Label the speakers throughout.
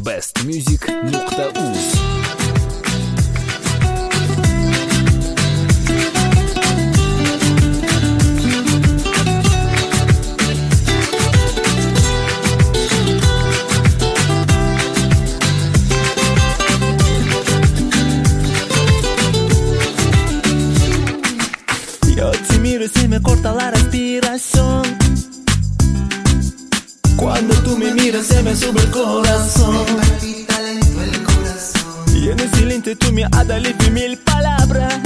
Speaker 1: bestmusic.uz.
Speaker 2: Yo te miro y se me corta la respiración. Cuando tú me miras se me sube el corazón.
Speaker 3: Me palpita lento el corazón.
Speaker 2: Y en el silencio tú me adalifes mil palabras.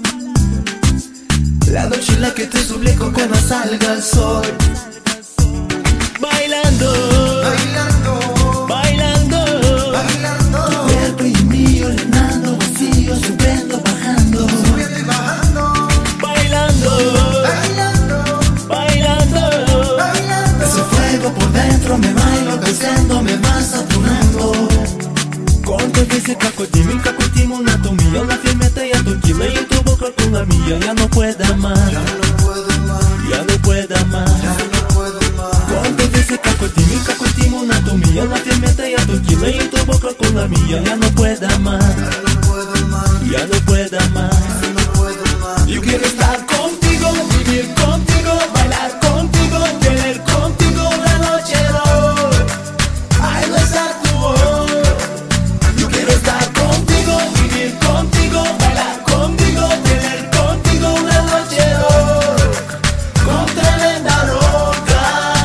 Speaker 2: La noche en la que te suplico cuando salga el sol. Bailando,
Speaker 3: Bailando,
Speaker 2: bailando,
Speaker 3: bailando,
Speaker 2: tu cuerpo y mío llenando vacíos, subiendo, bajando.
Speaker 3: subiendo y bajando.
Speaker 2: Bailando,
Speaker 3: Bailando,
Speaker 2: bailando,
Speaker 3: bailando.
Speaker 2: ese fuego por dentro me va enloqueciendo, me va saturando. Con tu física contigo una mía, una firmeza y tranquila y en tu boca con la mía. Ya no puedo más,
Speaker 3: Ya no puedo más,
Speaker 2: ya no puedo más.
Speaker 3: ya no puedo más.
Speaker 2: Con tu física contigo una mía, una firmeza y tranquila y en tu boca con la mía. Ya no puedo más,
Speaker 3: Ya no puedo más,
Speaker 2: ya no puedo más.
Speaker 3: ya no puedo más.
Speaker 2: Yo quiero estar contigo, vivir contigo, bailar contigo, tener contigo la noche de hoy. Ay, besar tu voz. Yo quiero estar contigo, vivir contigo, bailar contigo, tener contigo una noche de hoy. Con tremenda roca.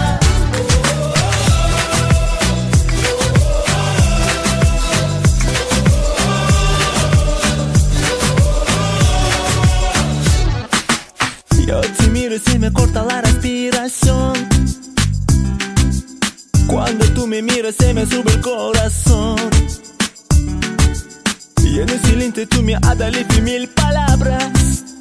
Speaker 2: Yo te miro y se me corta la respiración. Cuando tú me miras se me sube el corazón. Y en el silencio tú me adalifes mil palabras.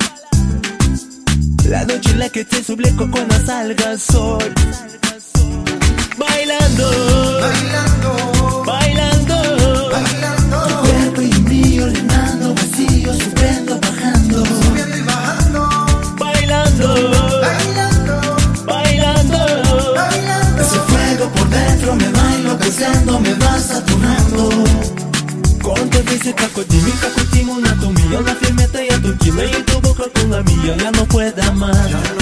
Speaker 2: La noche en la que te suplico cuando salga el sol. Bailando,
Speaker 3: Bailando,
Speaker 2: bailando,
Speaker 3: bailando,
Speaker 2: cuerpo y mío llenando vacíos, subiendo, bajando.
Speaker 3: subiendo y bajando.
Speaker 2: Bailando,
Speaker 3: Bailando,
Speaker 2: bailando,
Speaker 3: bailando.
Speaker 2: ese fuego por dentro me va enloqueciendo, me va saturando. Con tu física contigo una mía, una firmeza y tranquila y en tu boca con la mía. Ya no puedo más,